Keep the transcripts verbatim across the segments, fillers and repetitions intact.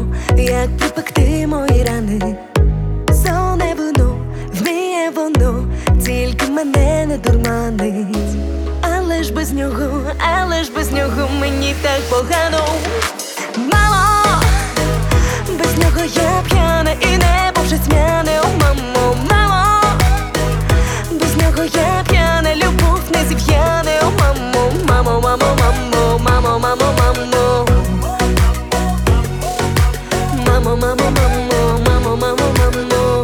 як припекти мої рани. Соне воно, вміє воно, тільки мене не дурманить. Але ж без нього, але ж без нього мені так погано. Мамо, без нього я п'яна і небо вже тьмяне. О, мамо, мамо, без нього я п'яна, любов не зів'яне. О, мамо, мамо, мамо, мамо, мамо, мамо, мамо. Мамо, мамо, мамо, мамо, мамо, мамо.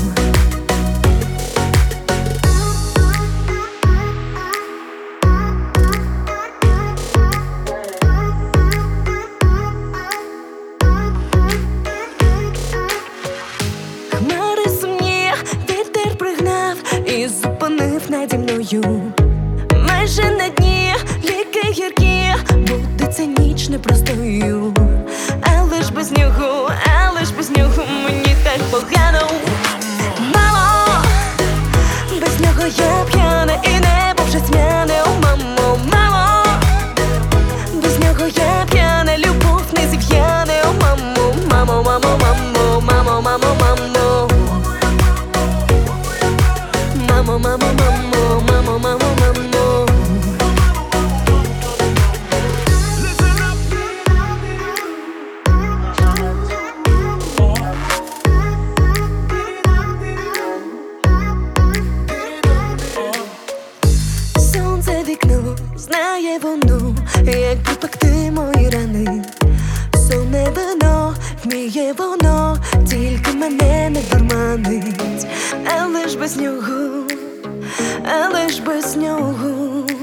Хмари сумні вітер пригнав і зупинив наді мною. Майже на дні ліки гіркі, бути цинічно простою. Але ж без нього, але ж без нього мені так погано. Мамо, без нього я п'яна і небо вже тьмяне. О, мамо, мамо, без нього я п'яна, любов не зів'яне. О, мамо, мамо, мамо, мамо, мамо, мамо, мамо. Мамо, мамо, мамо, мамо, мамо, мамо. Сонце вікно, знає воно, як припекти мої рани. Сонне вино, вміє воно, тільки мене не дурманить. Але ж без нього, але ж без нього